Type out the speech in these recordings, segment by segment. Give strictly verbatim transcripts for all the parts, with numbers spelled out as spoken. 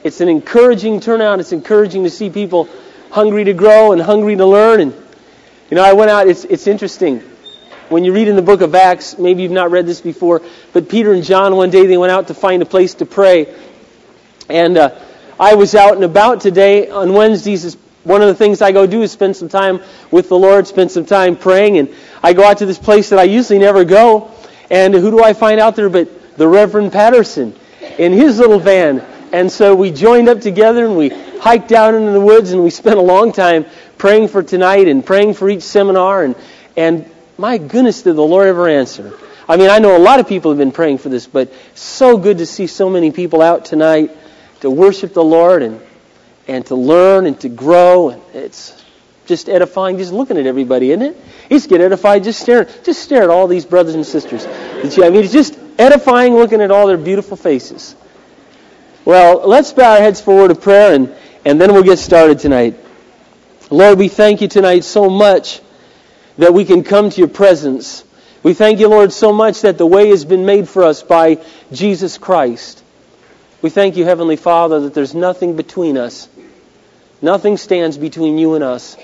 it's an encouraging turnout. It's encouraging to see people hungry to grow and hungry to learn. And you know, I went out. It's it's interesting when you read in the book of Acts. Maybe you've not read this before, but Peter and John one day they went out to find a place to pray, and uh, I was out and about today on Wednesdays. Is one of the things I go do is spend some time with the Lord, spend some time praying, and I go out to this place that I usually never go. And who do I find out there but the Reverend Patterson in his little van? And so we joined up together and we hiked down into the woods and we spent a long time praying for tonight and praying for each seminar. And, and my goodness, did the Lord ever answer. I mean, I know a lot of people have been praying for this, but so good to see so many people out tonight to worship the Lord and, and to learn and to grow. And it's just edifying just looking at everybody, isn't it? You just get edified just staring. Just stare at all these brothers and sisters. I mean, it's just edifying looking at all their beautiful faces. Well, let's bow our heads for a word of prayer, and, and then we'll get started tonight. Lord, we thank you tonight so much that we can come to your presence. We thank you, Lord, so much that the way has been made for us by Jesus Christ. We thank you, Heavenly Father, that there's nothing between us. Nothing stands between you and us.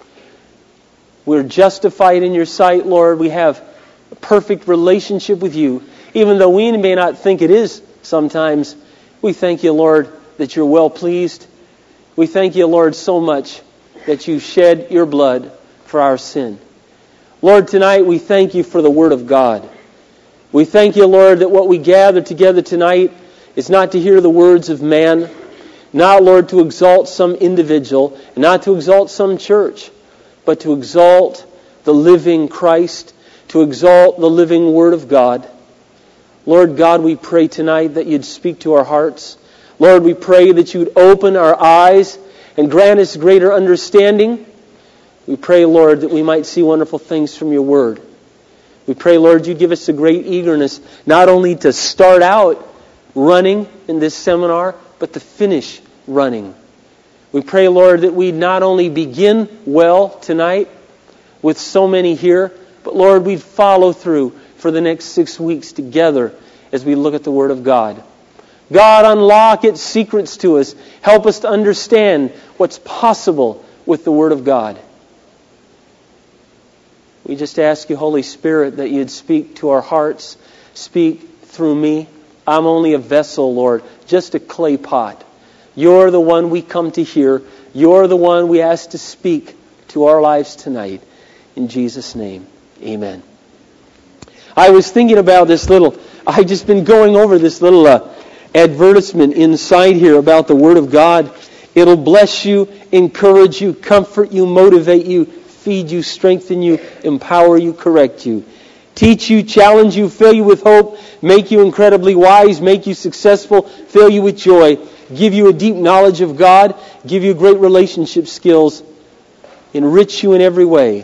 We're justified in your sight, Lord. We have a perfect relationship with you. Even though we may not think it is sometimes, we thank you, Lord, that you're well pleased. We thank you, Lord, so much that you shed your blood for our sin. Lord, tonight we thank you for the Word of God. We thank you, Lord, that what we gather together tonight is not to hear the words of man, not, Lord, to exalt some individual, not to exalt some church, but to exalt the living Christ, to exalt the living Word of God. Lord God, we pray tonight that you'd speak to our hearts. Lord, we pray that you'd open our eyes and grant us greater understanding. We pray, Lord, that we might see wonderful things from your Word. We pray, Lord, you'd give us a great eagerness not only to start out running in this seminar, but to finish running. We pray, Lord, that we not only begin well tonight with so many here, but Lord, we'd follow through for the next six weeks together as we look at the Word of God. God, unlock its secrets to us. Help us to understand what's possible with the Word of God. We just ask you, Holy Spirit, that you'd speak to our hearts, speak through me. I'm only a vessel, Lord, just a clay pot. You're the one we come to hear. You're the one we ask to speak to our lives tonight. In Jesus' name, amen. I was thinking about this little, I've just been going over this little uh, advertisement inside here about the Word of God. It'll bless you, encourage you, comfort you, motivate you, feed you, strengthen you, empower you, correct you, teach you, challenge you, fill you with hope, make you incredibly wise, make you successful, fill you with joy, give you a deep knowledge of God, give you great relationship skills, enrich you in every way.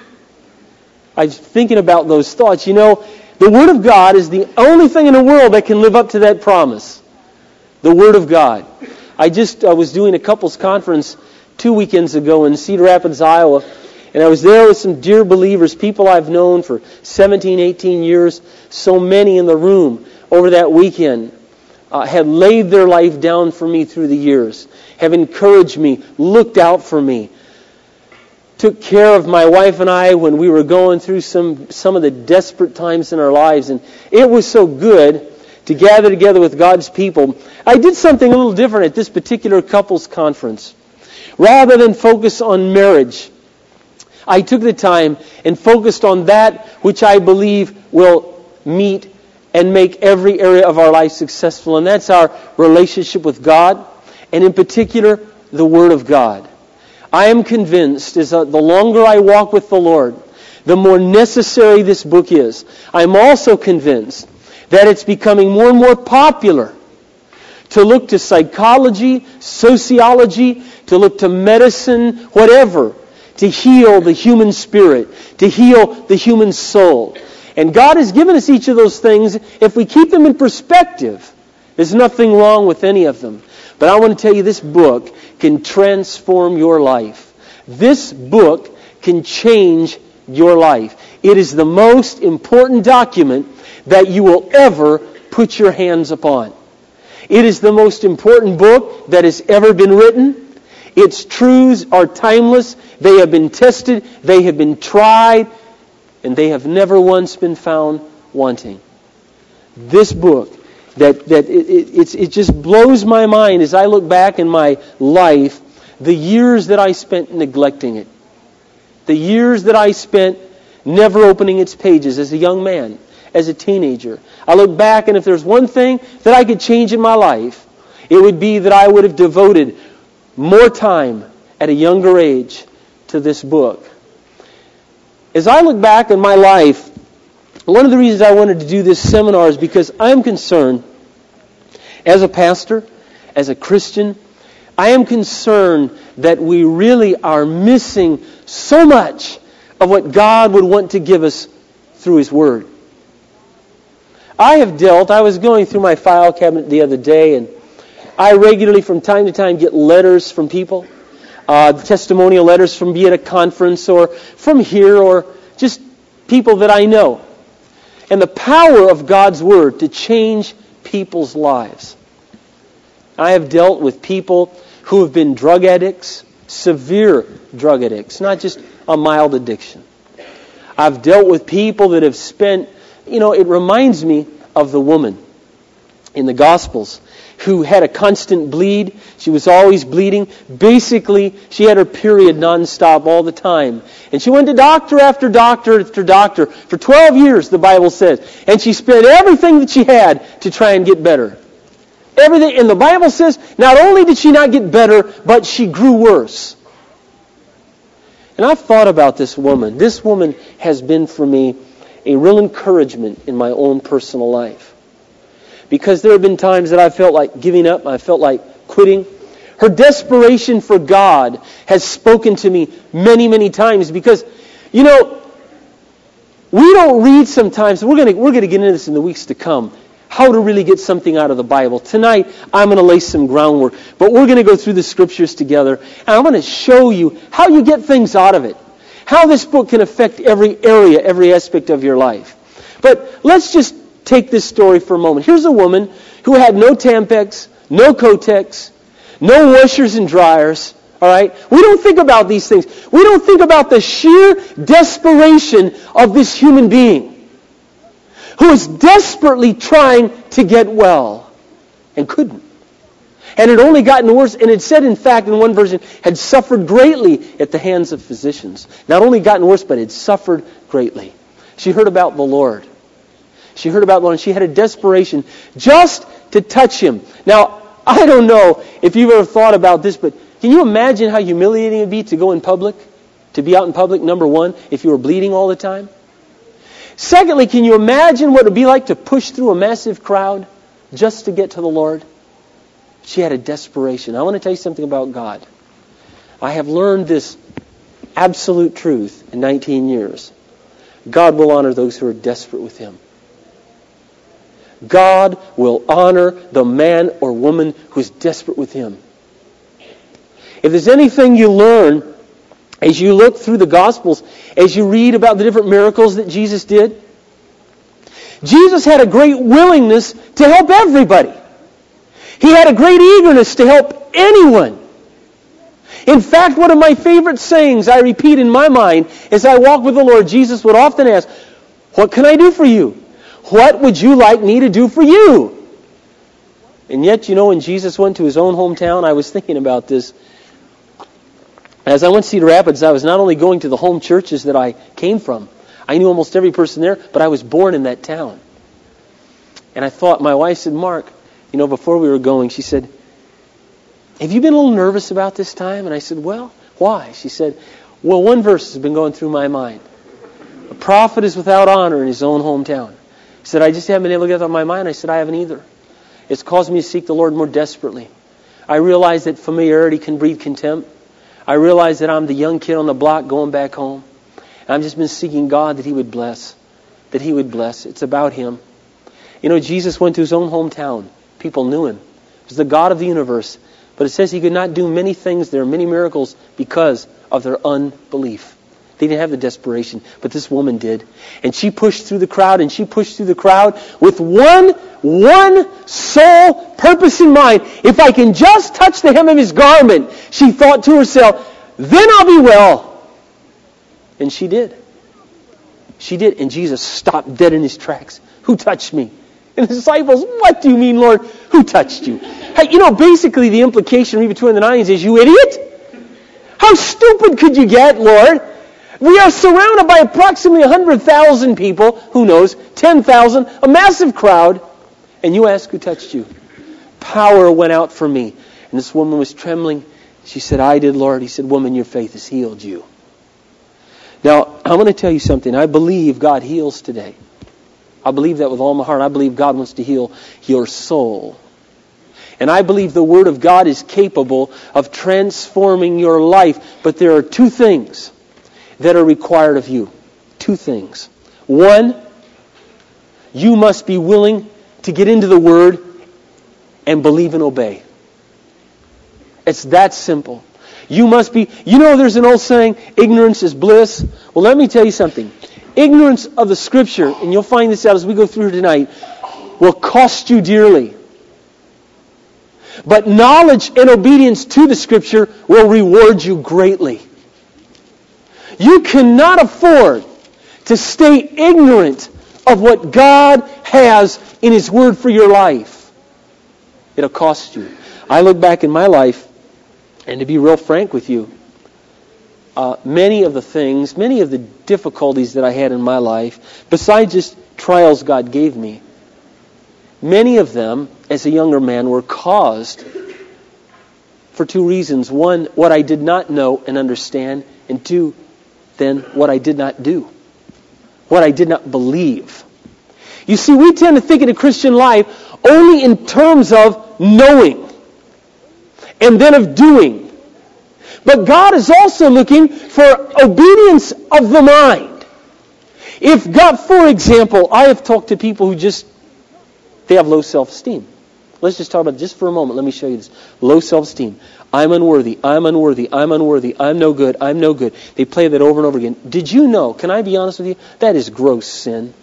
I was thinking about those thoughts. You know, the Word of God is the only thing in the world that can live up to that promise. The Word of God. I just I was doing a couples conference two weekends ago in Cedar Rapids, Iowa, and I was there with some dear believers, people I've known for seventeen, eighteen years. So many in the room over that weekend uh, had laid their life down for me through the years, have encouraged me, looked out for me, took care of my wife and I when we were going through some, some of the desperate times in our lives. And it was so good to gather together with God's people. I did something a little different at this particular couples conference. Rather than focus on marriage, I took the time and focused on that which I believe will meet and make every area of our life successful. And that's our relationship with God, and in particular, the Word of God. I am convinced is that the longer I walk with the Lord, the more necessary this book is. I'm also convinced that it's becoming more and more popular to look to psychology, sociology, to look to medicine, whatever, to heal the human spirit, to heal the human soul. And God has given us each of those things. If we keep them in perspective, there's nothing wrong with any of them. But I want to tell you, this book can transform your life. This book can change your life. It is the most important document that you will ever put your hands upon. It is the most important book that has ever been written. Its truths are timeless. They have been tested. They have been tried. And they have never once been found wanting. This book, that, that it, it, it's, it just blows my mind as I look back in my life, the years that I spent neglecting it. The years that I spent never opening its pages as a young man, as a teenager. I look back, and if there's one thing that I could change in my life, it would be that I would have devoted more time at a younger age to this book. As I look back in my life, one of the reasons I wanted to do this seminar is because I'm concerned, as a pastor, as a Christian, I am concerned that we really are missing so much of what God would want to give us through His Word. I have dealt, I was going through my file cabinet the other day, and I regularly from time to time get letters from people, uh, testimonial letters from be at a conference or from here or just people that I know. And the power of God's Word to change people's lives. I have dealt with people who have been drug addicts, severe drug addicts, not just a mild addiction. I've dealt with people that have spent, you know, it reminds me of the woman in the Gospels who had a constant bleed. She was always bleeding. Basically, she had her period nonstop all the time. And she went to doctor after doctor after doctor for twelve years, the Bible says. And she spent everything that she had to try and get better. Everything. And the Bible says, not only did she not get better, but she grew worse. And I've thought about this woman. This woman has been for me a real encouragement in my own personal life. Because there have been times that I felt like giving up, I felt like quitting. Her desperation for God has spoken to me many, many times. Because, you know, we don't read sometimes, we're going to, we're going to get into this in the weeks to come, how to really get something out of the Bible. Tonight, I'm going to lay some groundwork. But we're going to go through the Scriptures together. And I'm going to show you how you get things out of it. How this book can affect every area, every aspect of your life. But let's just take this story for a moment. Here's a woman who had no Tampax, no Kotex, no washers and dryers. All right? We don't think about these things. We don't think about the sheer desperation of this human being who is desperately trying to get well and couldn't. And it had only gotten worse. And it said, in fact, in one version, had suffered greatly at the hands of physicians. Not only gotten worse, but had suffered greatly. She heard about the Lord. She heard about the Lord, and she had a desperation just to touch Him. Now, I don't know if you've ever thought about this, but can you imagine how humiliating it would be to go in public? To be out in public, number one, if you were bleeding all the time? Secondly, can you imagine what it would be like to push through a massive crowd just to get to the Lord? She had a desperation. I want to tell you something about God. I have learned this absolute truth in nineteen years. God will honor those who are desperate with Him. God will honor the man or woman who's desperate with Him. If there's anything you learn as you look through the Gospels, as you read about the different miracles that Jesus did, Jesus had a great willingness to help everybody. He had a great eagerness to help anyone. In fact, one of my favorite sayings I repeat in my mind as I walk with the Lord, Jesus would often ask, "What can I do for you? What would you like me to do for you?" And yet, you know, when Jesus went to His own hometown, I was thinking about this. As I went to Cedar Rapids, I was not only going to the home churches that I came from. I knew almost every person there, but I was born in that town. And I thought, my wife said, "Mark, you know, before we were going," she said, "Have you been a little nervous about this time?" And I said, "Well, why?" She said, "Well, one verse has been going through my mind. A prophet is without honor in his own hometown." She said, "I just haven't been able to get that on my mind." I said, "I haven't either. It's caused me to seek the Lord more desperately. I realize that familiarity can breed contempt. I realize that I'm the young kid on the block going back home. And I've just been seeking God that He would bless. That He would bless. It's about Him." You know, Jesus went to His own hometown. People knew Him. He was the God of the universe. But it says He could not do many things there, many miracles, because of their unbelief. They didn't have the desperation, but this woman did. And she pushed through the crowd, and she pushed through the crowd with one, one sole purpose in mind. If I can just touch the hem of his garment, she thought to herself, then I'll be well. And she did. She did. And Jesus stopped dead in his tracks. Who touched me? And the disciples, what do you mean, Lord? Who touched you? Hey, you know, basically the implication read between the lines is, you idiot? How stupid could you get, Lord? We are surrounded by approximately one hundred thousand people, who knows, ten thousand, a massive crowd, and you ask who touched you. Power went out from me. And this woman was trembling. She said, I did, Lord. He said, woman, your faith has healed you. Now, I'm going to tell you something. I believe God heals today. I believe that with all my heart. I believe God wants to heal your soul. And I believe the Word of God is capable of transforming your life. But there are two things that are required of you. Two things. One, you must be willing to get into the Word and believe and obey. It's that simple. You must be, you know there's an old saying, ignorance is bliss. Well, let me tell you something. Ignorance of the Scripture, and you'll find this out as we go through tonight, will cost you dearly. But knowledge and obedience to the Scripture will reward you greatly. You cannot afford to stay ignorant of what God has in His Word for your life. It'll cost you. I look back in my life, and to be real frank with you, uh, many of the things, many of the difficulties that I had in my life, besides just trials God gave me, many of them, as a younger man, were caused for two reasons. One, what I did not know and understand, and two, then what I did not do, what I did not believe. You see, we tend to think of the Christian life only in terms of knowing and then of doing. But God is also looking for obedience of the mind. If God, for example, I have talked to people who just, they have low self-esteem. Let's just talk about it just for a moment. Let me show you this. Low self-esteem. I'm unworthy. I'm unworthy. I'm unworthy. I'm no good. I'm no good. They play that over and over again. Did you know, can I be honest with you? That is gross sin.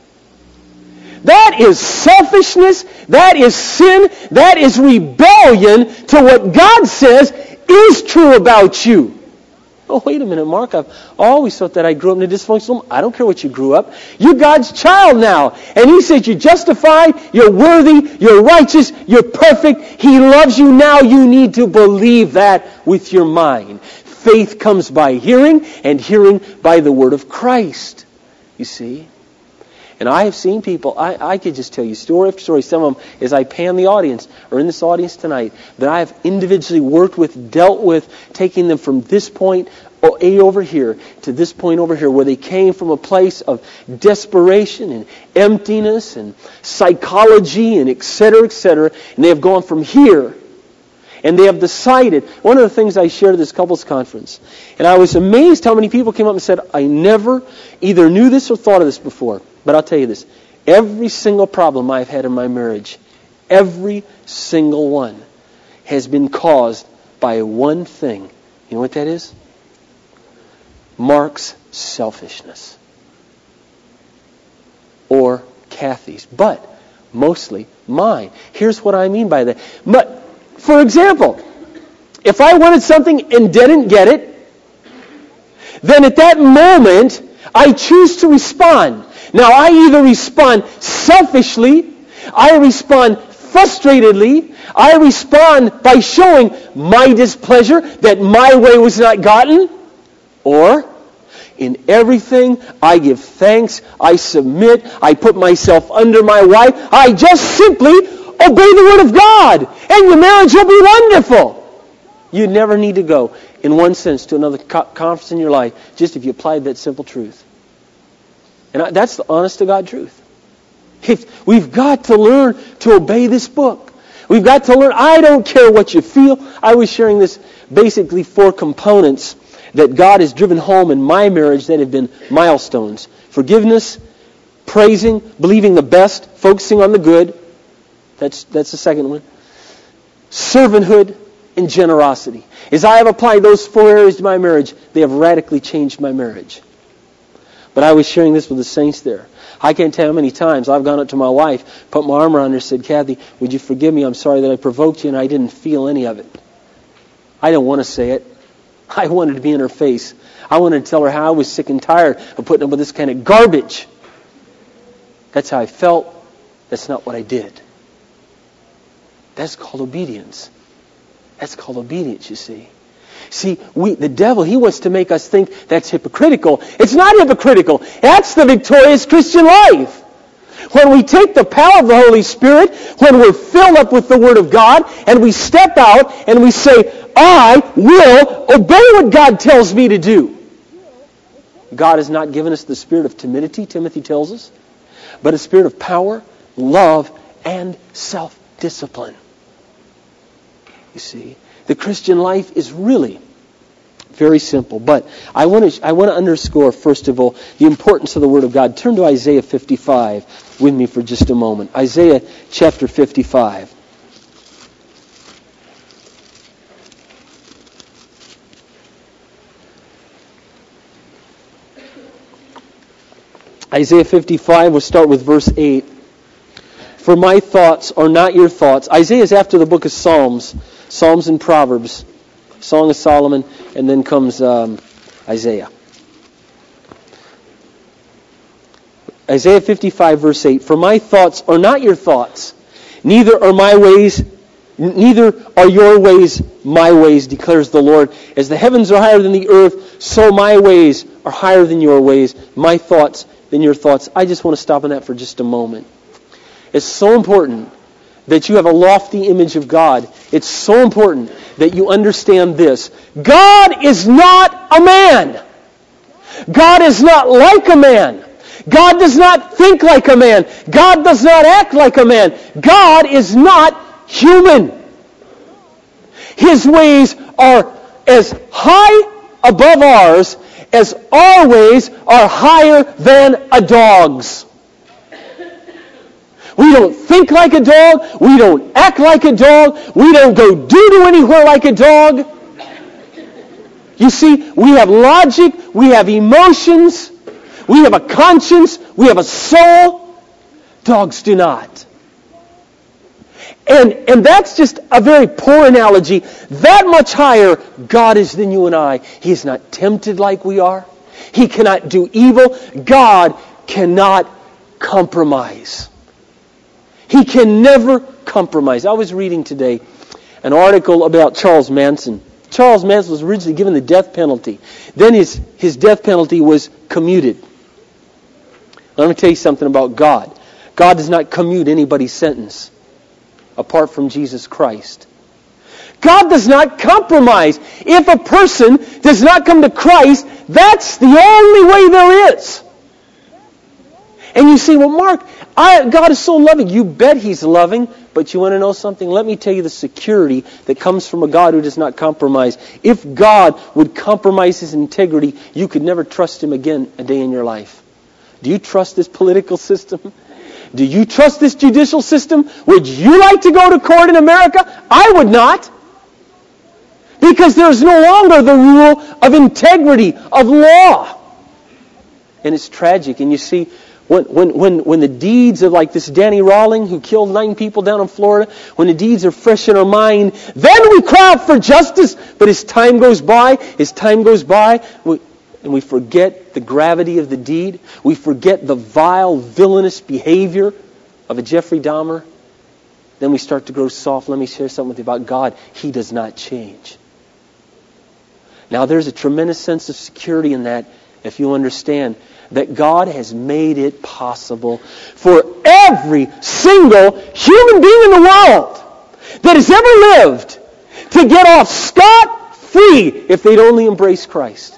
That is selfishness. That is sin. That is rebellion to what God says is true about you. Oh, wait a minute, Mark. I've always thought that I grew up in a dysfunctional home. I don't care what you grew up. You're God's child now. And He says you're justified, you're worthy, you're righteous, you're perfect. He loves you now. You need to believe that with your mind. Faith comes by hearing, and hearing by the Word of Christ. You see? And I have seen people, I, I could just tell you story after story, some of them, as I pan the audience, or in this audience tonight, that I have individually worked with, dealt with, taking them from this point A over here to this point over here, where they came from a place of desperation and emptiness and psychology and et cetera, et cetera, and they have gone from here. And they have decided, one of the things I shared at this couples conference, and I was amazed how many people came up and said, I never either knew this or thought of this before. But I'll tell you this, every single problem I've had in my marriage, every single one, has been caused by one thing. You know what that is? Mark's selfishness. Or Kathy's. But mostly mine. Here's what I mean by that. But, for example, if I wanted something and didn't get it, then at that moment, I choose to respond. Now, I either respond selfishly, I respond frustratedly, I respond by showing my displeasure that my way was not gotten, or in everything I give thanks, I submit, I put myself under my wife, I just simply obey the Word of God, and your marriage will be wonderful. You never need to go, in one sense, to another co- conference in your life, just if you applied that simple truth. And that's the honest to God truth. If we've got to learn to obey this book. We've got to learn. I don't care what you feel. I was sharing this basically four components that God has driven home in my marriage that have been milestones. Forgiveness, praising, believing the best, focusing on the good. That's, that's the second one. Servanthood, and generosity. As I have applied those four areas to my marriage, they have radically changed my marriage. But I was sharing this with the saints there. I can't tell you how many times I've gone up to my wife, put my arm around her and said, Kathy, would you forgive me? I'm sorry that I provoked you and I didn't feel any of it. I didn't want to say it. I wanted to be in her face. I wanted to tell her how I was sick and tired of putting up with this kind of garbage. That's how I felt. That's not what I did. That's called obedience. That's called obedience, you see. See, we, the devil, he wants to make us think that's hypocritical. It's not hypocritical. That's the victorious Christian life. When we take the power of the Holy Spirit, when we're filled up with the Word of God, and we step out and we say, I will obey what God tells me to do. God has not given us the spirit of timidity, Timothy tells us, but a spirit of power, love, and self-discipline. You see, the Christian life is really very simple. But I want to I want to underscore, first of all, the importance of the Word of God. Turn to Isaiah fifty-five with me for just a moment. Isaiah chapter fifty-five. Isaiah fifty-five, we'll start with verse eight. For my thoughts are not your thoughts. Isaiah is after the book of Psalms. Psalms and Proverbs. Song of Solomon, and then comes um, Isaiah. Isaiah fifty-five, verse eight. For my thoughts are not your thoughts, neither are my ways, neither are your ways my ways, declares the Lord. As the heavens are higher than the earth, so my ways are higher than your ways, my thoughts than your thoughts. I just want to stop on that for just a moment. It's so important that you have a lofty image of God. It's so important that you understand this. God is not a man. God is not like a man. God does not think like a man. God does not act like a man. God is not human. His ways are as high above ours as our ways are higher than a dog's. We don't think like a dog. We don't act like a dog. We don't go doo-doo anywhere like a dog. You see, we have logic. We have emotions. We have a conscience. We have a soul. Dogs do not. And, and that's just a very poor analogy. That much higher God is than you and I. He is not tempted like we are. He cannot do evil. God cannot compromise. He can never compromise. I was reading today an article about Charles Manson. Charles Manson was originally given the death penalty. Then his, his death penalty was commuted. Let me tell you something about God. God does not commute anybody's sentence apart from Jesus Christ. God does not compromise. If a person does not come to Christ, that's the only way there is. And you say, well, Mark, I, God is so loving. You bet He's loving. But you want to know something? Let me tell you the security that comes from a God who does not compromise. If God would compromise His integrity, you could never trust Him again a day in your life. Do you trust this political system? Do you trust this judicial system? Would you like to go to court in America? I would not. Because there is no longer the rule of integrity, of law. And it's tragic. And you see, When, when, when, when the deeds of like this Danny Rawling who killed nine people down in Florida, when the deeds are fresh in our mind, then we cry out for justice. But as time goes by, as time goes by, we, and we forget the gravity of the deed, we forget the vile, villainous behavior of a Jeffrey Dahmer, then we start to grow soft. Let me share something with you about God. He does not change. Now there's a tremendous sense of security in that if you understand that God has made it possible for every single human being in the world that has ever lived to get off scot-free if they'd only embrace Christ.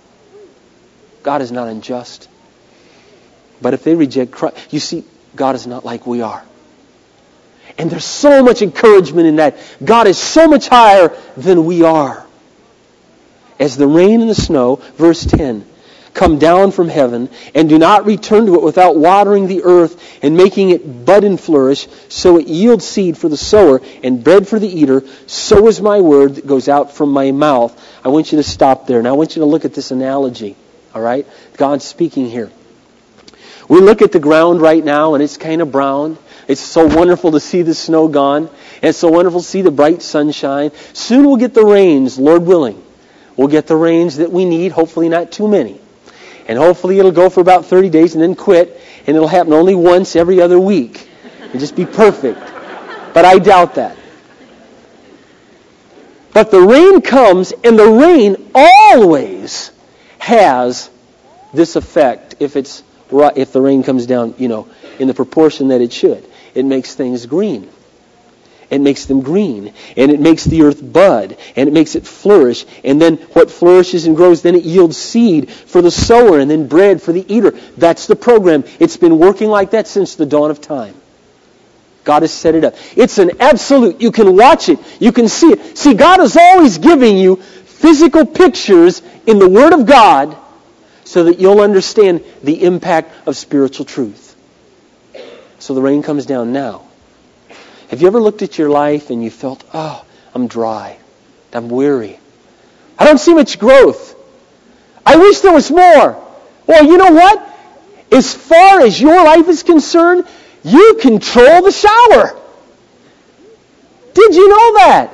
God is not unjust. But if they reject Christ, you see, God is not like we are. And there's so much encouragement in that. God is so much higher than we are. As the rain and the snow, verse ten, come down from heaven, and do not return to it without watering the earth and making it bud and flourish, so it yields seed for the sower and bread for the eater, so is my word that goes out from my mouth. I want you to stop there. Now I want you to look at this analogy. All right? God's speaking here. We look at the ground right now, and it's kind of brown. It's so wonderful to see the snow gone. And it's so wonderful to see the bright sunshine. Soon we'll get the rains, Lord willing. We'll get the rains that we need, hopefully not too many. And hopefully it'll go for about thirty days and then quit, and it'll happen only once every other week. And just be perfect. But I doubt that. But the rain comes, and the rain always has this effect if it's if the rain comes down, you know, in the proportion that it should. It makes things green. It makes them green. And it makes the earth bud. And it makes it flourish. And then what flourishes and grows, then it yields seed for the sower and then bread for the eater. That's the program. It's been working like that since the dawn of time. God has set it up. It's an absolute. You can watch it. You can see it. See, God is always giving you physical pictures in the Word of God so that you'll understand the impact of spiritual truth. So the rain comes down now. Have you ever looked at your life and you felt, oh, I'm dry. I'm weary. I don't see much growth. I wish there was more. Well, you know what? As far as your life is concerned, you control the shower. Did you know that?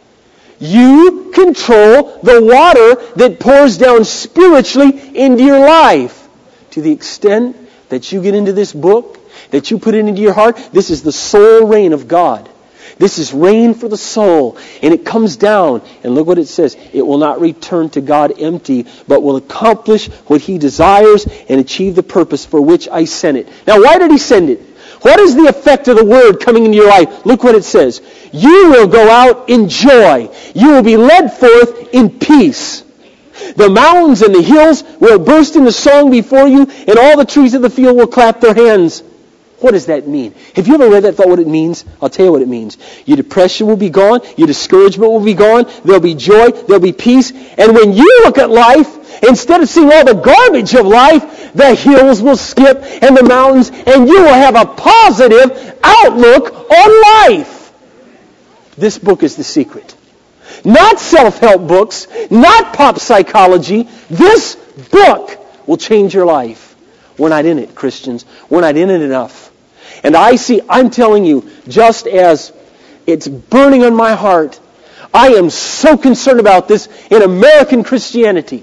You control the water that pours down spiritually into your life. To the extent that you get into this book, that you put it into your heart, this is the soul rain of God. This is rain for the soul. And it comes down, and look what it says. It will not return to God empty, but will accomplish what He desires and achieve the purpose for which I sent it. Now, why did He send it? What is the effect of the Word coming into your life? Look what it says. You will go out in joy. You will be led forth in peace. The mountains and the hills will burst into song before you, and all the trees of the field will clap their hands. What does that mean? Have you ever read that, thought what it means? I'll tell you what it means. Your depression will be gone. Your discouragement will be gone. There'll be joy. There'll be peace. And when you look at life, instead of seeing all the garbage of life, the hills will skip and the mountains, and you will have a positive outlook on life. This book is the secret. Not self-help books, not pop psychology. This book will change your life. We're not in it, Christians. We're not in it enough. And I see, I'm telling you, just as it's burning on my heart, I am so concerned about this in American Christianity.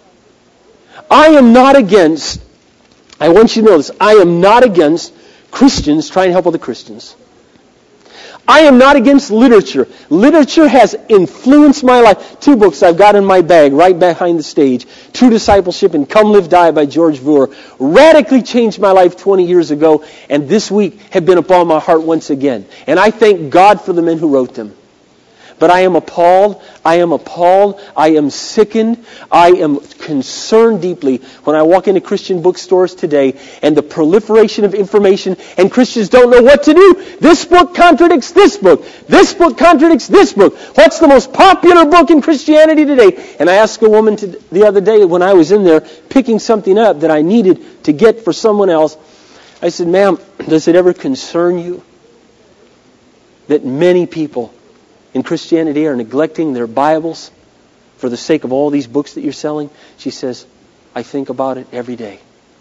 I am not against, I want you to know this, I am not against Christians trying to help other Christians. I am not against literature. Literature has influenced my life. Two books I've got in my bag right behind the stage. True Discipleship and Come Live Die by George Vure. Radically changed my life twenty years ago, and this week have been upon my heart once again. And I thank God for the men who wrote them. But I am appalled, I am appalled, I am sickened, I am concerned deeply when I walk into Christian bookstores today and the proliferation of information, and Christians don't know what to do. This book contradicts this book. This book contradicts this book. What's the most popular book in Christianity today? And I asked a woman to, the other day when I was in there picking something up that I needed to get for someone else. I said, ma'am, does it ever concern you that many people in Christianity are neglecting their Bibles for the sake of all these books that you're selling? She says, I think about it every day.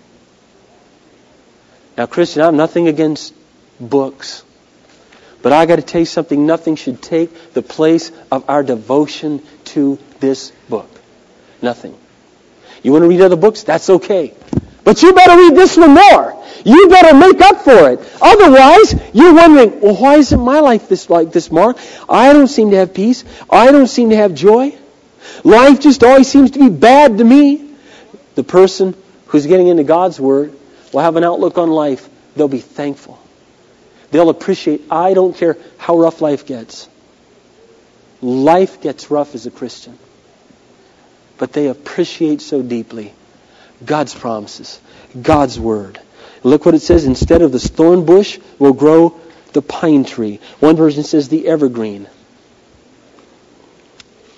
Now, Christian, I'm nothing against books. But I got to tell you something. Nothing should take the place of our devotion to this book. Nothing. You want to read other books? That's okay. But you better read this one more. You better make up for it. Otherwise, you're wondering, well, why isn't my life this like this, Mark? I don't seem to have peace. I don't seem to have joy. Life just always seems to be bad to me. The person who's getting into God's Word will have an outlook on life. They'll be thankful. They'll appreciate, I don't care how rough life gets. Life gets rough as a Christian. But they appreciate so deeply God's promises, God's Word. Look what it says. Instead of the thorn bush will grow the pine tree. One version says the evergreen.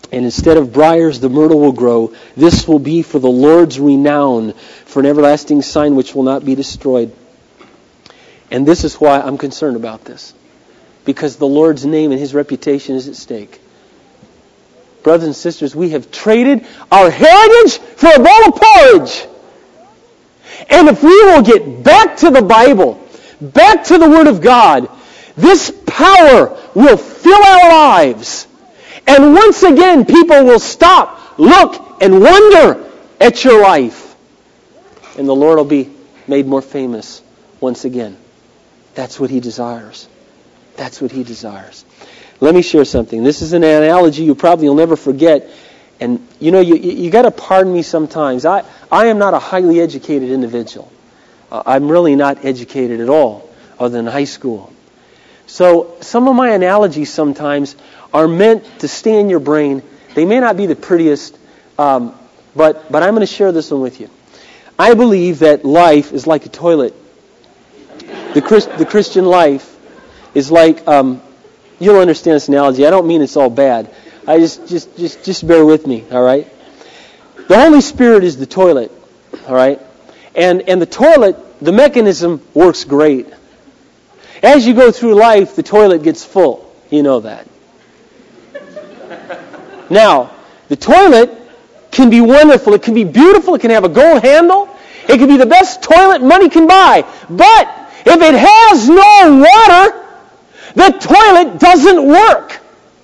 And instead of briars, the myrtle will grow. This will be for the Lord's renown, for an everlasting sign which will not be destroyed. And this is why I'm concerned about this. Because the Lord's name and His reputation is at stake. Brothers and sisters, we have traded our heritage for a bowl of porridge. And if we will get back to the Bible, back to the Word of God, this power will fill our lives. And once again, people will stop, look, and wonder at your life. And the Lord will be made more famous once again. That's what He desires. That's what He desires. Let me share something. This is an analogy you probably will never forget. And, you know, you, you, you got to pardon me sometimes. I, I am not a highly educated individual. Uh, I'm really not educated at all, other than high school. So some of my analogies sometimes are meant to stay in your brain. They may not be the prettiest, um, but, but I'm going to share this one with you. I believe that life is like a toilet. The, Christ, the Christian life is like, um, you'll understand this analogy. I don't mean it's all bad. I just, just, just, just bear with me, all right? The Holy Spirit is the toilet, all right? And, and the toilet, the mechanism works great. As you go through life, the toilet gets full. You know that. Now, the toilet can be wonderful. It can be beautiful. It can have a gold handle. It can be the best toilet money can buy. But if it has no water, the toilet doesn't work.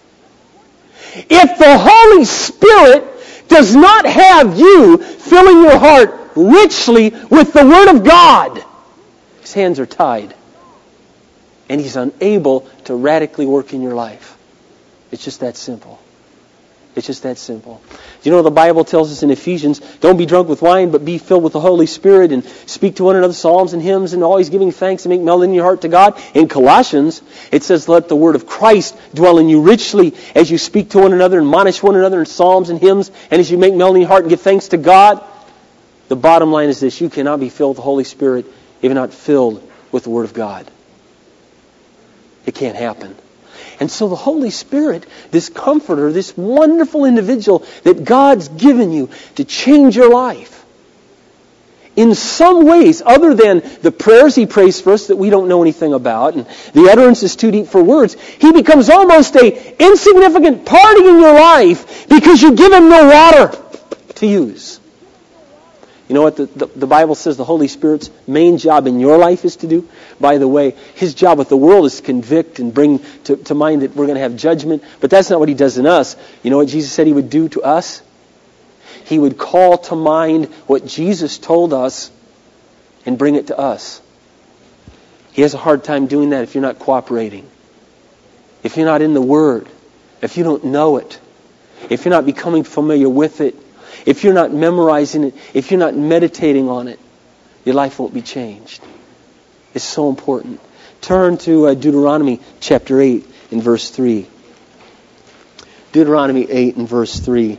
If the Holy Spirit does not have you filling your heart richly with the Word of God, His hands are tied. And He's unable to radically work in your life. It's just that simple. It's just that simple. You know, the Bible tells us in Ephesians, don't be drunk with wine, but be filled with the Holy Spirit and speak to one another psalms and hymns and always giving thanks and make melody in your heart to God. In Colossians, it says, let the word of Christ dwell in you richly as you speak to one another and admonish one another in psalms and hymns and as you make melody in your heart and give thanks to God. The bottom line is this, you cannot be filled with the Holy Spirit if you're not filled with the Word of God. It can't happen. And so the Holy Spirit, this comforter, this wonderful individual that God's given you to change your life, in some ways, other than the prayers He prays for us that we don't know anything about, and the utterance is too deep for words, He becomes almost a insignificant party in your life because you give Him no water to use. You know what the, the, the Bible says the Holy Spirit's main job in your life is to do? By the way, His job with the world is to convict and bring to, to mind that we're going to have judgment. But that's not what He does in us. You know what Jesus said He would do to us? He would call to mind what Jesus told us and bring it to us. He has a hard time doing that if you're not cooperating. If you're not in the Word. If you don't know it. If you're not becoming familiar with it. If you're not memorizing it, if you're not meditating on it, your life won't be changed. It's so important. Turn to uh, Deuteronomy chapter eight and verse three. Deuteronomy eight and verse three.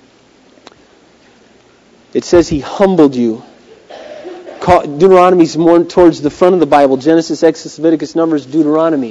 It says He humbled you. Deuteronomy's more towards the front of the Bible. Genesis, Exodus, Leviticus, Numbers, Deuteronomy.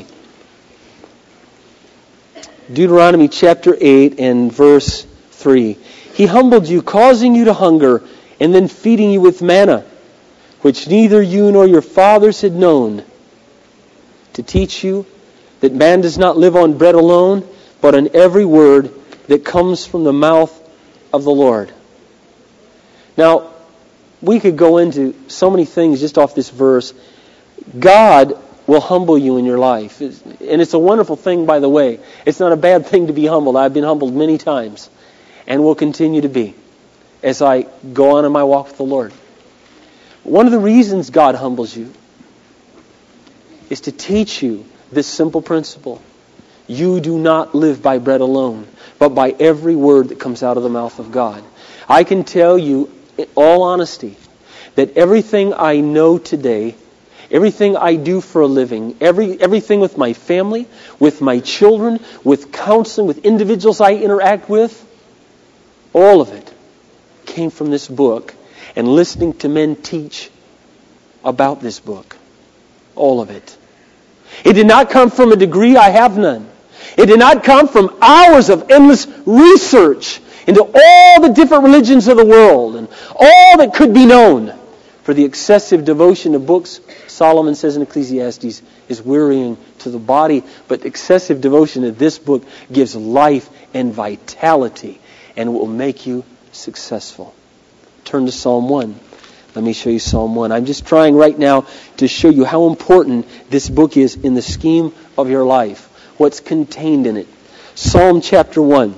Deuteronomy chapter eight and verse three. He humbled you, causing you to hunger, and then feeding you with manna, which neither you nor your fathers had known, to teach you that man does not live on bread alone, but on every word that comes from the mouth of the Lord. Now, we could go into so many things just off this verse. God will humble you in your life. And it's a wonderful thing, by the way. It's not a bad thing to be humbled. I've been humbled many times. And will continue to be as I go on in my walk with the Lord. One of the reasons God humbles you is to teach you this simple principle. You do not live by bread alone, but by every word that comes out of the mouth of God. I can tell you, in all honesty, that everything I know today, everything I do for a living, every everything with my family, with my children, with counseling, with individuals I interact with, all of it came from this book and listening to men teach about this book. All of it. It did not come from a degree. I have none. It did not come from hours of endless research into all the different religions of the world and all that could be known. For the excessive devotion to books, Solomon says in Ecclesiastes, is wearying to the body, but excessive devotion to this book gives life and vitality and will make you successful. Turn to Psalm one. Let me show you Psalm one. I'm just trying right now to show you how important this book is in the scheme of your life, what's contained in it. Psalm chapter one.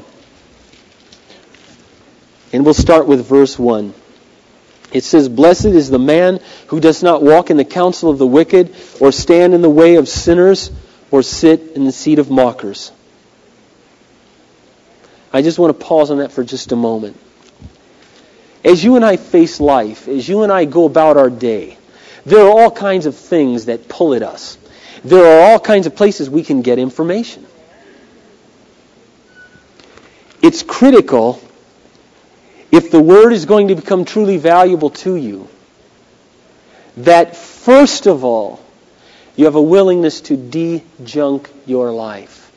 And we'll start with verse one. It says, "Blessed is the man who does not walk in the counsel of the wicked, or stand in the way of sinners, or sit in the seat of mockers." I just want to pause on that for just a moment. As you and I face life, as you and I go about our day, there are all kinds of things that pull at us. There are all kinds of places we can get information. It's critical, if the Word is going to become truly valuable to you, that first of all, you have a willingness to de-junk your life,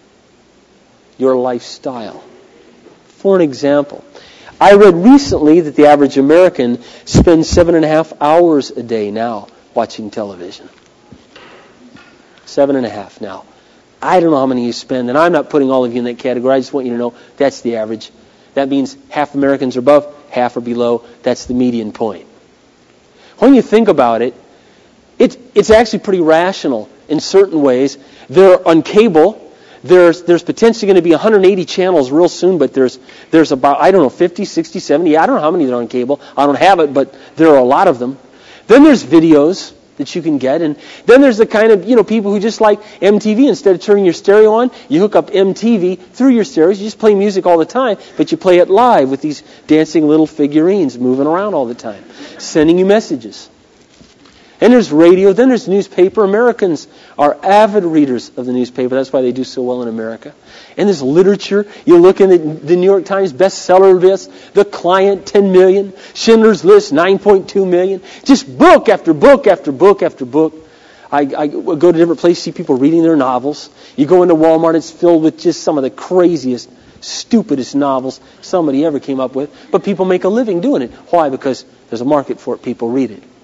your lifestyle. For an example, I read recently that the average American spends seven and a half hours a day now watching television. Seven and a half now. I don't know how many you spend, and I'm not putting all of you in that category. I just want you to know that's the average. That means half Americans are above, half are below. That's the median point. When you think about it, it it's actually pretty rational in certain ways. They're on cable. There's there's potentially going to be one hundred eighty channels real soon, but there's there's about, I don't know, fifty, sixty, seventy. I don't know how many are on cable. I don't have it, but there are a lot of them. Then there's videos that you can get, and then there's the kind of, you know, people who just like M T V. Instead of turning your stereo on, you hook up M T V through your stereos. You just play music all the time, but you play it live with these dancing little figurines moving around all the time, sending you messages. And there's radio, then there's newspaper. Americans are avid readers of the newspaper. That's why they do so well in America. And there's literature. You look in the, the New York Times bestseller list, The Client, ten million, Schindler's List, nine point two million. Just book after book after book after book. I, I go to different places, see people reading their novels. You go into Walmart, it's filled with just some of the craziest, stupidest novels somebody ever came up with. But people make a living doing it. Why? Because there's a market for it. People read it.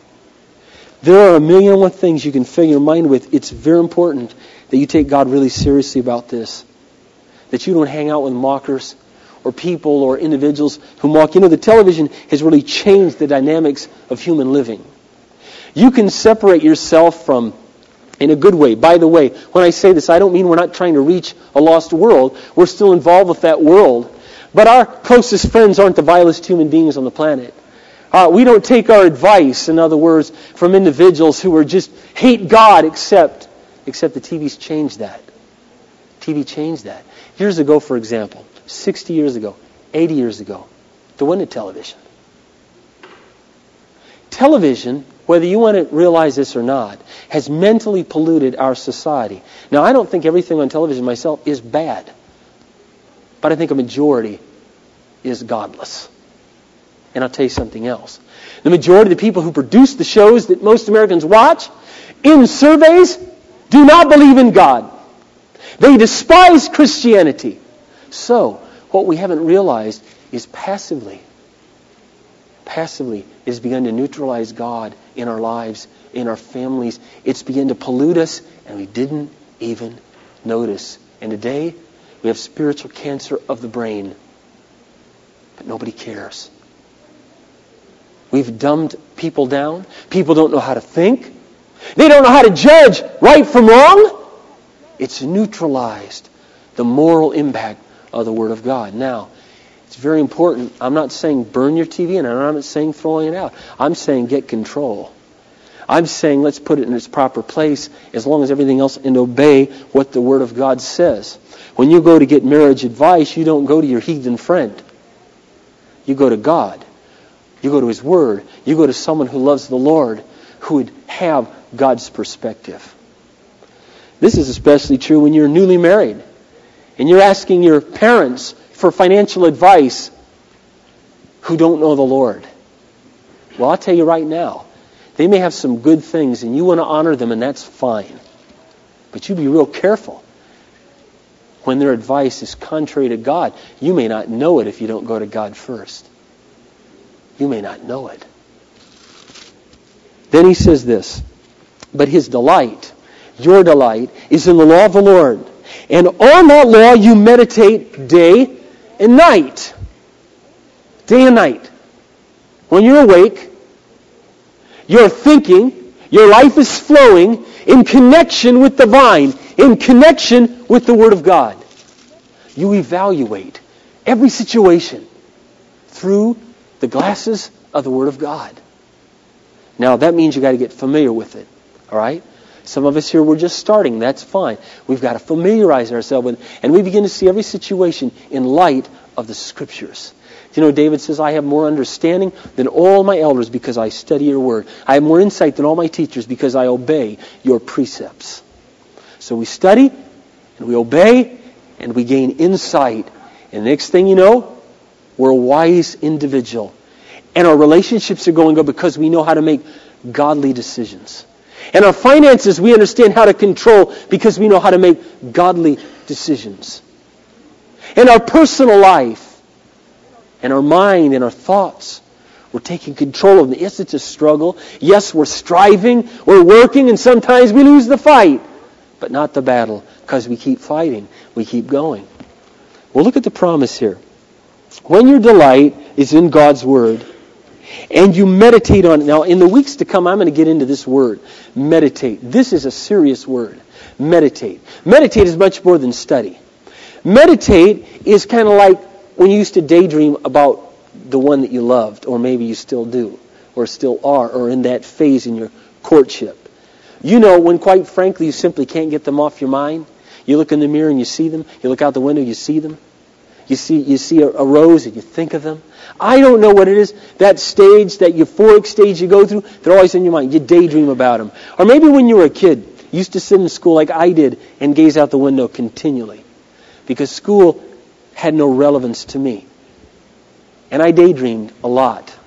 There are a million and one things you can fill your mind with. It's very important that you take God really seriously about this. That you don't hang out with mockers or people or individuals who mock. You know, the television has really changed the dynamics of human living. You can separate yourself from, in a good way. By the way, when I say this, I don't mean we're not trying to reach a lost world. We're still involved with that world. But our closest friends aren't the vilest human beings on the planet. Uh, we don't take our advice, in other words, from individuals who are just hate God, except, except the T V's changed that. T V changed that. Years ago, for example, sixty years ago, eighty years ago, there wasn't a television. Television, whether you want to realize this or not, has mentally polluted our society. Now, I don't think everything on television myself is bad, but I think a majority is godless. And I'll tell you something else. The majority of the people who produce the shows that most Americans watch, in surveys, do not believe in God. They despise Christianity. So, what we haven't realized is passively, passively, it has begun to neutralize God in our lives, in our families. It's begun to pollute us, and we didn't even notice. And today, we have spiritual cancer of the brain. But nobody cares. We've dumbed people down. People don't know how to think. They don't know how to judge right from wrong. It's neutralized the moral impact of the Word of God. Now, it's very important. I'm not saying burn your T V, and I'm not saying throwing it out. I'm saying get control. I'm saying let's put it in its proper place as long as everything else, and obey what the Word of God says. When you go to get marriage advice, you don't go to your heathen friend. You go to God. You go to His Word. You go to someone who loves the Lord, who would have God's perspective. This is especially true when you're newly married and you're asking your parents for financial advice who don't know the Lord. Well, I'll tell you right now, they may have some good things and you want to honor them, and that's fine. But you be real careful. when their advice is contrary to God. You may not know it if you don't go to God first. You may not know it. Then he says this, but his delight, your delight, is in the law of the Lord. And on that law you meditate day and night. Day and night. When you're awake, you're thinking, your life is flowing in connection with the vine, in connection with the Word of God. You evaluate every situation through the glasses of the Word of God. Now, that means you got to get familiar with it. All right? Some of us here, we're just starting. That's fine. We've got to familiarize ourselves with it. And we begin to see every situation in light of the Scriptures. You know, David says, I have more understanding than all my elders because I study your word. I have more insight than all my teachers because I obey your precepts. So we study, and we obey, and we gain insight. And the next thing you know, we're a wise individual. And our relationships are going good because we know how to make godly decisions. And our finances, we understand how to control because we know how to make godly decisions. And our personal life, and our mind and our thoughts, we're taking control of them. Yes, it's a struggle. Yes, we're striving, we're working, and sometimes we lose the fight. But not the battle, because we keep fighting. We keep going. Well, look at the promise here. When your delight is in God's Word, and you meditate on it. Now, in the weeks to come, I'm going to get into this word, meditate. This is a serious word, meditate. Meditate is much more than study. Meditate is kind of like when you used to daydream about the one that you loved, or maybe you still do, or still are, or in that phase in your courtship. You know, when quite frankly you simply can't get them off your mind. You look in the mirror and you see them. You look out the window, you see them. You see you see a, a rose and you think of them. I don't know what it is, that stage, that euphoric stage you go through, they're always in your mind. You daydream about them. Or maybe when you were a kid, you used to sit in school like I did and gaze out the window continually. Because school had no relevance to me. And I daydreamed a lot.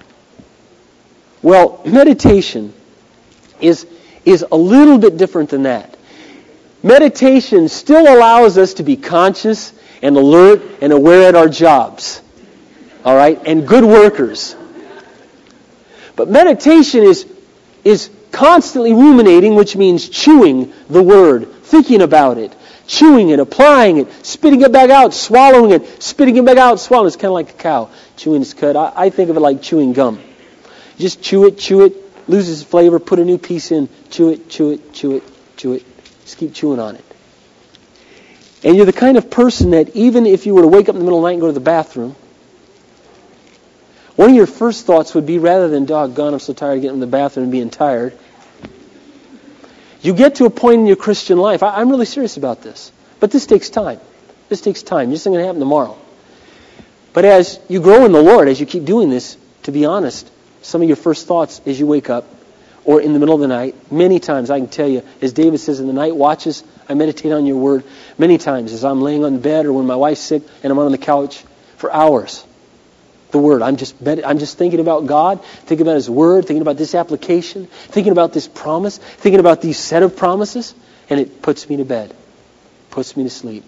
Well, meditation is, is a little bit different than that. Meditation still allows us to be conscious and alert and aware at our jobs. All right? And good workers. But meditation is, is constantly ruminating, which means chewing the Word, thinking about it, chewing it, applying it, spitting it back out, swallowing it, spitting it back out, swallowing it. It's kind of like a cow chewing its cud. I, I think of it like chewing gum. You just chew it, chew it, loses its flavor, put a new piece in, chew it, chew it, chew it, chew it. Just keep chewing on it. And you're the kind of person that even if you were to wake up in the middle of the night and go to the bathroom, one of your first thoughts would be, rather than, doggone, I'm so tired of getting in the bathroom and being tired, you get to a point in your Christian life, I, I'm really serious about this, but this takes time. This takes time. This isn't going to happen tomorrow. But as you grow in the Lord, as you keep doing this, to be honest, some of your first thoughts as you wake up or in the middle of the night, many times I can tell you, as David says, in the night watches, I meditate on your word. Many times as I'm laying on the bed or when my wife's sick and I'm on the couch for hours, the Word. I'm just I'm just thinking about God, thinking about His Word, thinking about this application, thinking about this promise, thinking about these set of promises, and it puts me to bed, puts me to sleep.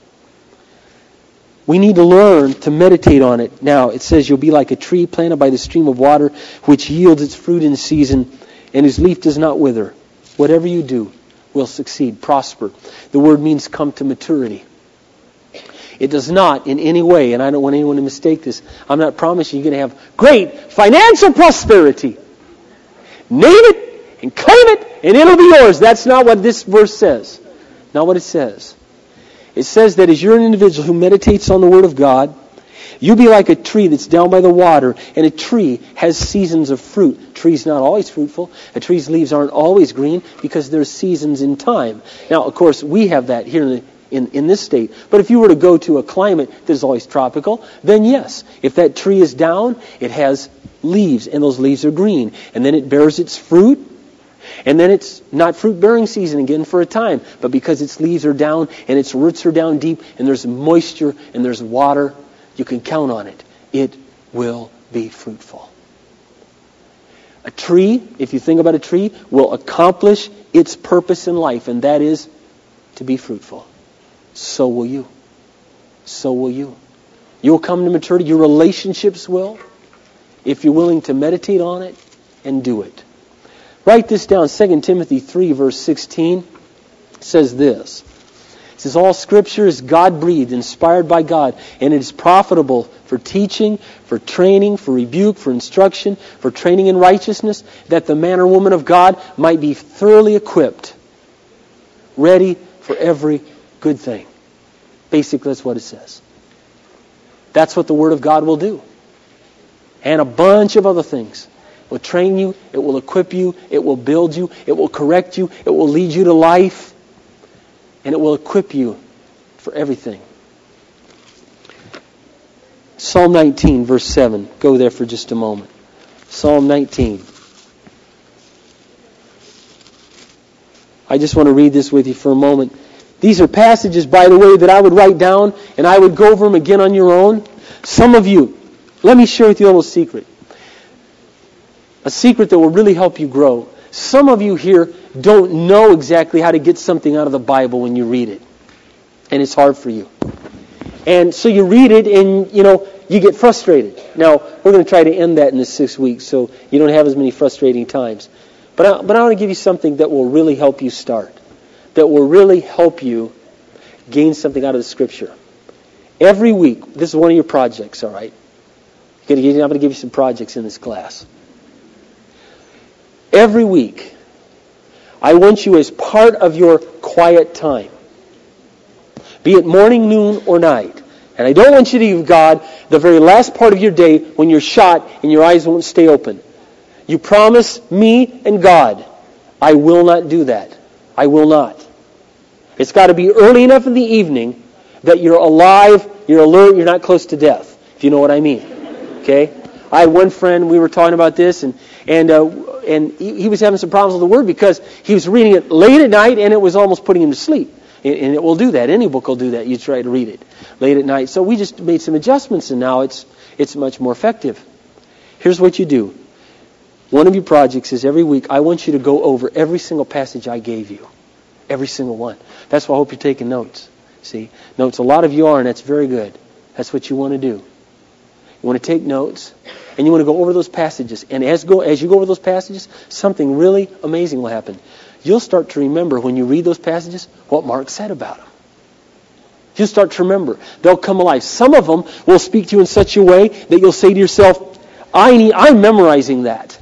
We need to learn to meditate on it. Now, it says you'll be like a tree planted by the stream of water, which yields its fruit in season, and whose leaf does not wither. Whatever you do will succeed, prosper. The word means come to maturity. It does not in any way, and I don't want anyone to mistake this, I'm not promising you're going to have great financial prosperity. Name it and claim it, and it'll be yours. That's not what this verse says. Not what it says. It says that as you're an individual who meditates on the Word of God, you'll be like a tree that's down by the water, and a tree has seasons of fruit. A tree's not always fruitful. A tree's leaves aren't always green because there's seasons in time. Now, of course, we have that here in the In, in this state. But if you were to go to a climate that's always tropical, then yes, if that tree is down, it has leaves, and those leaves are green. And then it bears its fruit, and then it's not fruit-bearing season again for a time. But because its leaves are down, and its roots are down deep, and there's moisture, and there's water, you can count on it. It will be fruitful. A tree, if you think about a tree, will accomplish its purpose in life, and that is to be fruitful. So will you. so will you. You'll come to maturity. Your relationships will, if you're willing to meditate on it and do it. Write this down. Second Timothy three, verse sixteen says this. It says, all Scripture is God-breathed, inspired by God, and it is profitable for teaching, for training, for rebuke, for instruction, for training in righteousness, that the man or woman of God might be thoroughly equipped, ready for every good thing. Basically, that's what it says. That's what the Word of God will do. And a bunch of other things. It will train you, it will equip you, it will build you, it will correct you, it will lead you to life, and it will equip you for everything. Psalm nineteen, verse seven. Go there for just a moment. Psalm nineteen. I just want to read this with you for a moment. These are passages, by the way, that I would write down, and I would go over them again on your own. Some of you, let me share with you a little secret. A secret that will really help you grow. Some of you here don't know exactly how to get something out of the Bible when you read it. And it's hard for you. And so you read it and, you know, you get frustrated. Now, we're going to try to end that in the six weeks so you don't have as many frustrating times. But I, but I want to give you something that will really help you start. That will really help you gain something out of the Scripture. Every week, this is one of your projects, all right? I'm going to give you some projects in this class. Every week, I want you as part of your quiet time, be it morning, noon, or night, and I don't want you to give God the very last part of your day when you're shot and your eyes won't stay open. You promise me and God, I will not do that. I will not. It's got to be early enough in the evening that you're alive, you're alert, you're not close to death, if you know what I mean. Okay? I had one friend, we were talking about this, and and uh, and he, he was having some problems with the Word because he was reading it late at night and it was almost putting him to sleep. And, and it will do that. Any book will do that. You try to read it late at night. So we just made some adjustments and now it's it's much more effective. Here's what you do. One of your projects is every week, I want you to go over every single passage I gave you. Every single one. That's why I hope you're taking notes. See? Notes. A lot of you are, and that's very good. That's what you want to do. You want to take notes, and you want to go over those passages. And as go as you go over those passages, something really amazing will happen. You'll start to remember when you read those passages what Mark said about them. You'll start to remember. They'll come alive. Some of them will speak to you in such a way that you'll say to yourself, I need, I'm memorizing that.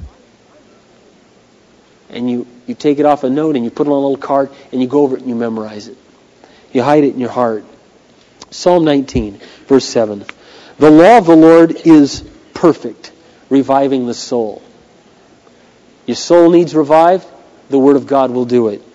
And you, you take it off a note and you put it on a little card and you go over it and you memorize it. You hide it in your heart. Psalm nineteen, verse seven. The law of the Lord is perfect, reviving the soul. Your soul needs revived, the Word of God will do it.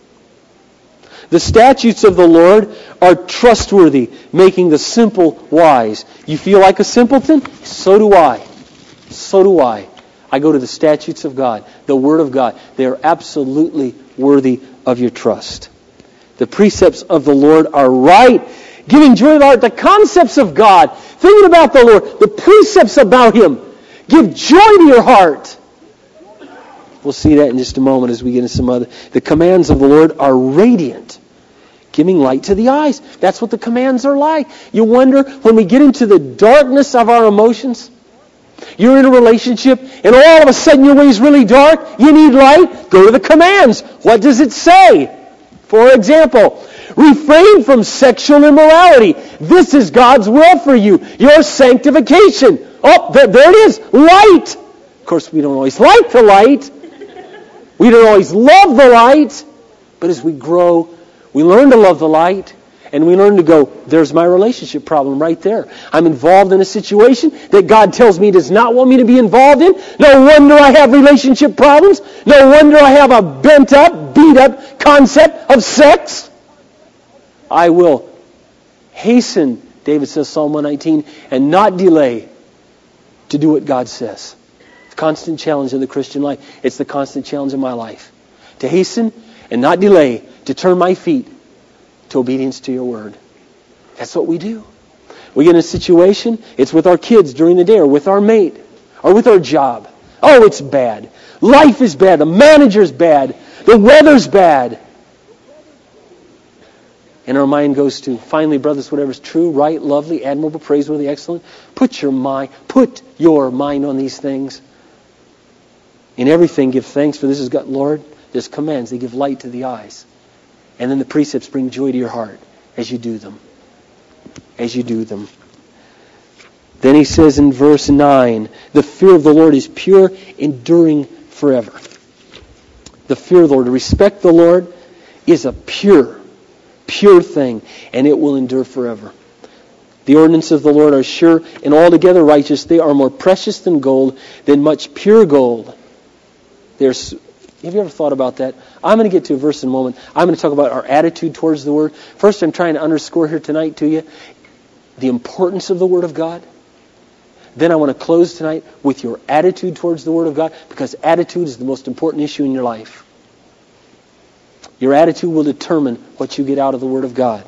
The statutes of the Lord are trustworthy, making the simple wise. You feel like a simpleton? So do I. So do I. I go to the statutes of God, the Word of God. They are absolutely worthy of your trust. The precepts of the Lord are right, giving joy to the heart. The concepts of God, thinking about the Lord, the precepts about Him, give joy to your heart. We'll see that in just a moment as we get into some other. The commands of the Lord are radiant, giving light to the eyes. That's what the commands are like. You wonder, when we get into the darkness of our emotions, you're in a relationship, and all of a sudden your way's really dark, you need light, go to the commands. What does it say? For example, refrain from sexual immorality. This is God's will for you, your sanctification. Oh, there, there it is, light. Of course, we don't always like the light. We don't always love the light. But as we grow, we learn to love the light. And we learn to go, there's my relationship problem right there. I'm involved in a situation that God tells me does not want me to be involved in. No wonder I have relationship problems. No wonder I have a bent up, beat up concept of sex. I will hasten, David says, Psalm one nineteen, and not delay to do what God says. It's a constant challenge in the Christian life. It's the constant challenge in my life. To hasten and not delay, to turn my feet to obedience to your word. That's what we do. We get in a situation, it's with our kids during the day, or with our mate, or with our job. Oh, it's bad. Life is bad. The manager's bad. The weather's bad. And our mind goes to, finally, brothers, whatever is true, right, lovely, admirable, praiseworthy, excellent. Put your mind, put your mind on these things. In everything, give thanks, for this is God, Lord. There's commands. They give light to the eyes. And then the precepts bring joy to your heart as you do them. As you do them. Then he says in verse nine, the fear of the Lord is pure, enduring forever. The fear of the Lord, to respect the Lord, is a pure, pure thing, and it will endure forever. The ordinances of the Lord are sure and altogether righteous. They are more precious than gold, than much pure gold. There's, have you ever thought about that? I'm going to get to a verse in a moment. I'm going to talk about our attitude towards the Word. First, I'm trying to underscore here tonight to you the importance of the Word of God. Then I want to close tonight with your attitude towards the Word of God, because attitude is the most important issue in your life. Your attitude will determine what you get out of the Word of God.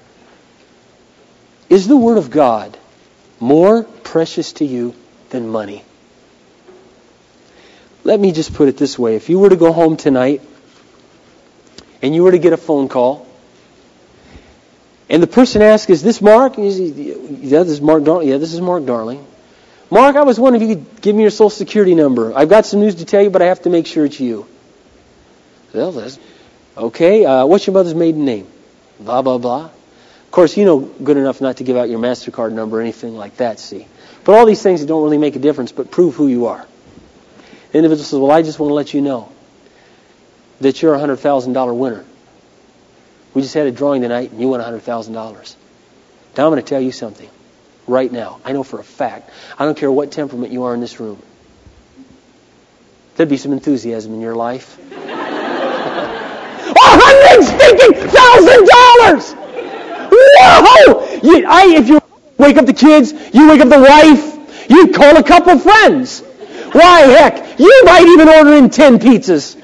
Is the Word of God more precious to you than money? Let me just put it this way. If you were to go home tonight and you were to get a phone call, and the person asks, is this Mark? Yeah, this is Mark Darling. Yeah, this is Mark Darling. Mark, I was wondering if you could give me your Social Security number. I've got some news to tell you, but I have to make sure it's you. Well, that's, okay, uh, what's your mother's maiden name? Blah, blah, blah. Of course, you know good enough not to give out your MasterCard number or anything like that, see. But all these things that don't really make a difference, but prove who you are. The individual says, well, I just want to let you know that you're a one hundred thousand dollars winner. We just had a drawing tonight, and you won one hundred thousand dollars. Now I'm going to tell you something. Right now, I know for a fact, I don't care what temperament you are in this room, there'd be some enthusiasm in your life. one hundred stinking thousand dollars! Whoa! You, I, if you wake up the kids, you wake up the wife, you call a couple of friends. Why, heck, you might even order in ten pizzas.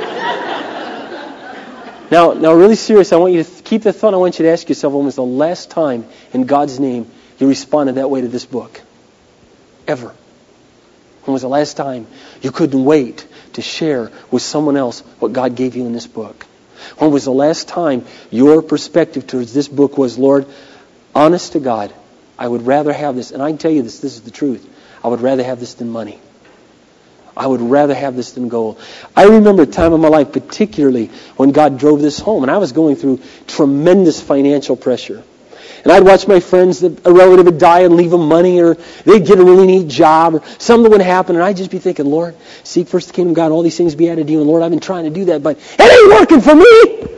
now, now, really serious, I want you to th- keep the thought. I want you to ask yourself, when was the last time in God's name you responded that way to this book? Ever. When was the last time you couldn't wait to share with someone else what God gave you in this book? When was the last time your perspective towards this book was, Lord, honest to God, I would rather have this, and I can tell you this, this is the truth, I would rather have this than money. I would rather have this than gold. I remember a time in my life, particularly when God drove this home, and I was going through tremendous financial pressure. And I'd watch my friends, that a relative would die and leave them money, or they'd get a really neat job, or something would happen, and I'd just be thinking, Lord, seek first the kingdom of God, all these things be added to you, and Lord, I've been trying to do that, but it ain't working for me!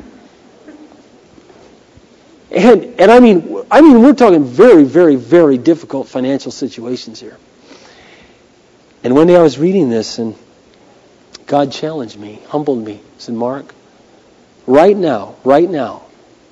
And and I mean, I mean, we're talking very, very, very difficult financial situations here. And one day I was reading this, and God challenged me, humbled me, said, Mark, right now, right now,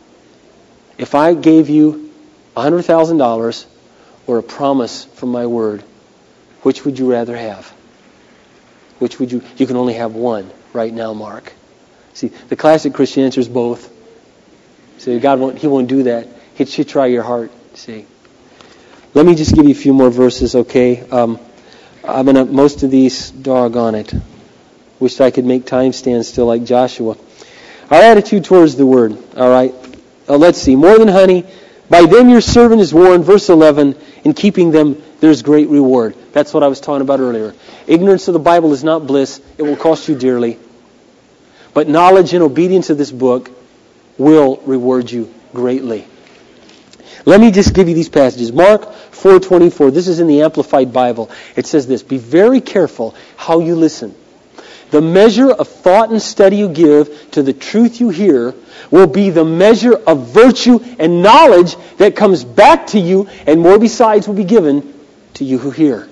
if I gave you one hundred thousand dollars or a promise from my word, which would you rather have? Which would you, you can only have one right now, Mark. See, the classic Christian answer is both. See, God won't, He won't do that. He should try your heart, see. Let me just give you a few more verses, okay? Um, I'm going to, most of these, doggone it. Wish I could make time stand still like Joshua. Our attitude towards the Word, all right? Uh, let's see. More than honey, by them your servant is warned, verse eleven, in keeping them there's great reward. That's what I was talking about earlier. Ignorance of the Bible is not bliss. It will cost you dearly. But knowledge and obedience of this book will reward you greatly. Let me just give you these passages. Mark four twenty-four. This is in the Amplified Bible. It says this, be very careful how you listen. The measure of thought and study you give to the truth you hear will be the measure of virtue and knowledge that comes back to you, and more besides will be given to you who hear.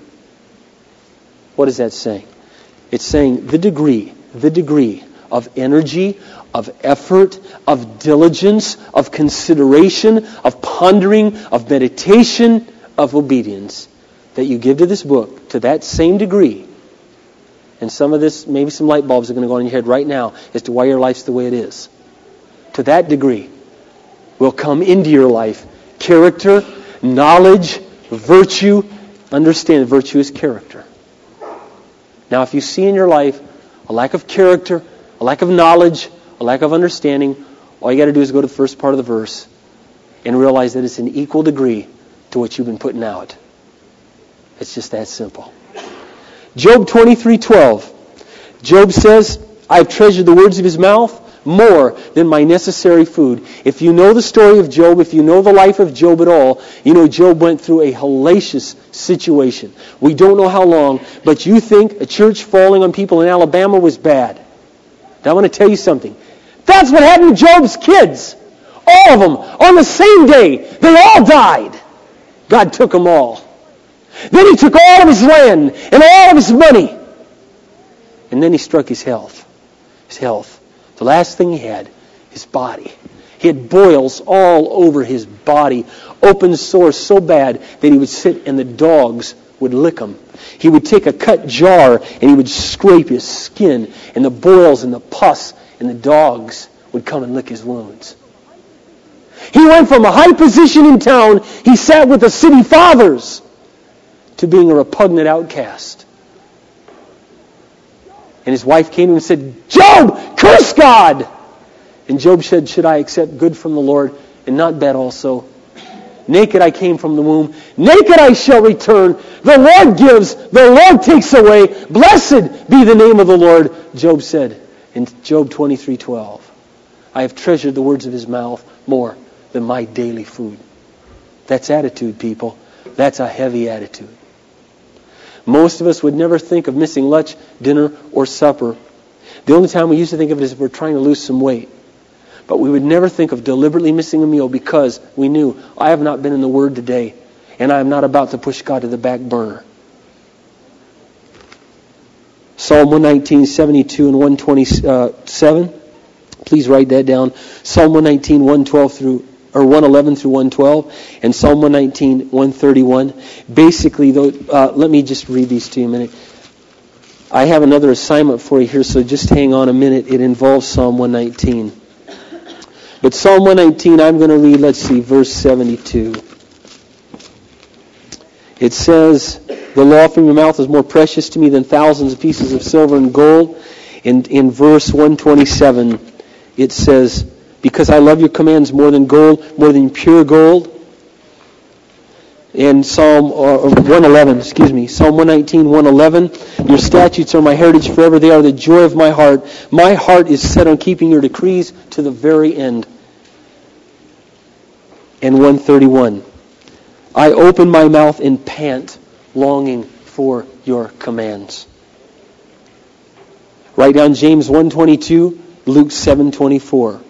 What is that saying? It's saying the degree, the degree of energy, of effort, of diligence, of consideration, of pondering, of meditation, of obedience that you give to this book, to that same degree. And some of this, maybe some light bulbs are going to go on in your head right now as to why your life's the way it is. To that degree will come into your life character, knowledge, virtue. Understand virtue is character. Now, if you see in your life a lack of character, a lack of knowledge, a lack of understanding, All you got to do is go to the first part of the verse and realize that it's an equal degree to what you've been putting out. It's just that simple. Job twenty-three twelve. Job says, I've treasured the words of his mouth more than my necessary food. If you know the story of Job, if you know the life of Job at all, you know Job went through a hellacious situation. We don't know how long, but you think a church falling on people in Alabama was bad. Now I want to tell you something. That's what happened to Job's kids. All of them, on the same day, they all died. God took them all. Then he took all of his land and all of his money. And then he struck his health. His health. The last thing he had, his body. He had boils all over his body. Open sores so bad that he would sit and the dogs would lick him. He would take a cut jar and he would scrape his skin. And the boils and the pus and the dogs would come and lick his wounds. He went from a high position in town, he sat with the city fathers, to being a repugnant outcast. And his wife came to him and said, Job, curse God! And Job said, should I accept good from the Lord and not bad also? Naked I came from the womb, naked I shall return. The Lord gives, the Lord takes away. Blessed be the name of the Lord, Job said in Job twenty-three twelve. I have treasured the words of his mouth more than my daily food. That's attitude, people. That's a heavy attitude. Most of us would never think of missing lunch, dinner, or supper. The only time we used to think of it is if we're trying to lose some weight. But we would never think of deliberately missing a meal because we knew, I have not been in the Word today, and I am not about to push God to the back burner. Psalm one nineteen, seventy-two, and one twenty-seven. Please write that down. Psalm one nineteen, one twelve through or one eleven through one twelve, and Psalm one nineteen, one thirty-one. Basically, though, uh, let me just read these to you a minute. I have another assignment for you here, so just hang on a minute. It involves Psalm one nineteen. But Psalm one nineteen, I'm going to read, let's see, verse seventy-two. It says, the law from your mouth is more precious to me than thousands of pieces of silver and gold. In, in verse one twenty-seven, it says, because I love your commands more than gold, more than pure gold. In Psalm uh, one eleven, excuse me, Psalm one nineteen, one eleven, your statutes are my heritage forever. They are the joy of my heart. My heart is set on keeping your decrees to the very end. And one thirty-one, I open my mouth and pant, longing for your commands. Write down James one twenty-two, Luke seven twenty-four.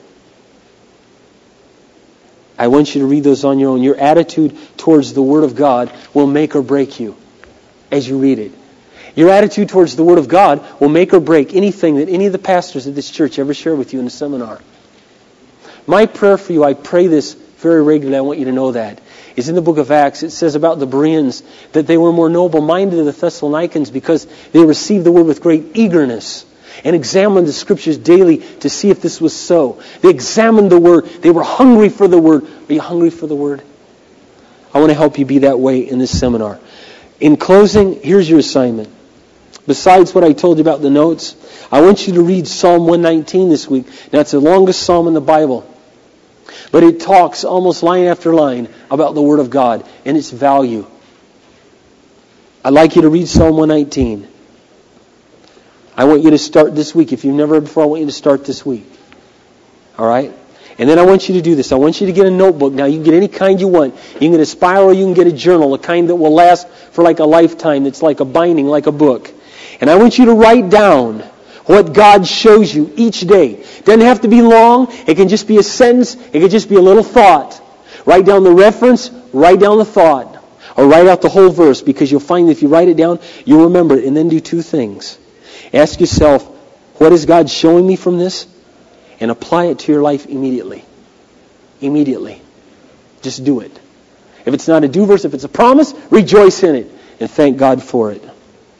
I want you to read those on your own. Your attitude towards the Word of God will make or break you as you read it. Your attitude towards the Word of God will make or break anything that any of the pastors at this church ever share with you in a seminar. My prayer for you, I pray this very regularly, I want you to know that, is in the book of Acts. It says about the Bereans that they were more noble-minded than the Thessalonians because they received the Word with great eagerness and examined the Scriptures daily to see if this was so. They examined the Word. They were hungry for the Word. Are you hungry for the Word? I want to help you be that way in this seminar. In closing, here's your assignment. Besides what I told you about the notes, I want you to read Psalm one nineteen this week. Now, it's the longest psalm in the Bible. But it talks almost line after line about the Word of God and its value. I'd like you to read Psalm one nineteen. I want you to start this week. If you've never read before, I want you to start this week. All right? And then I want you to do this. I want you to get a notebook. Now, you can get any kind you want. You can get a spiral, you can get a journal, a kind that will last for like a lifetime. It's like a binding, like a book. And I want you to write down what God shows you each day. It doesn't have to be long. It can just be a sentence. It can just be a little thought. Write down the reference. Write down the thought. Or write out the whole verse, because you'll find that if you write it down, you'll remember it. And then do two things. Ask yourself, what is God showing me from this? And apply it to your life immediately. Immediately. Just do it. If it's not a do verse, if it's a promise, rejoice in it. And thank God for it.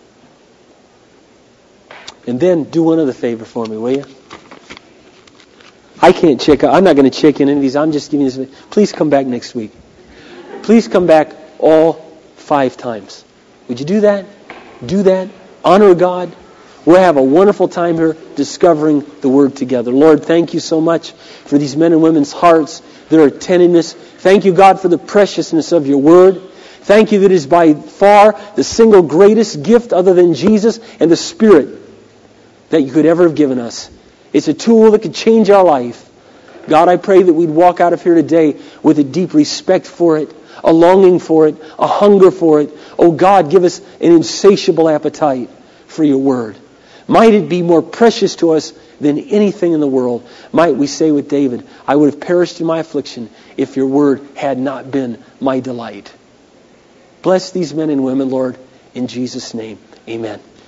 And then do one other favor for me, will you? I can't check out. I'm not going to check in any of these. I'm just giving you this. Please come back next week. Please come back all five times. Would you do that? Do that. Honor God. We'll have a wonderful time here discovering the Word together. Lord, thank you so much for these men and women's hearts, their attentiveness. Thank you, God, for the preciousness of your Word. Thank you that it is by far the single greatest gift other than Jesus and the Spirit that you could ever have given us. It's a tool that could change our life. God, I pray that we'd walk out of here today with a deep respect for it, a longing for it, a hunger for it. Oh God, give us an insatiable appetite for your Word. Might it be more precious to us than anything in the world. Might we say with David, I would have perished in my affliction if your Word had not been my delight. Bless these men and women, Lord, in Jesus' name. Amen.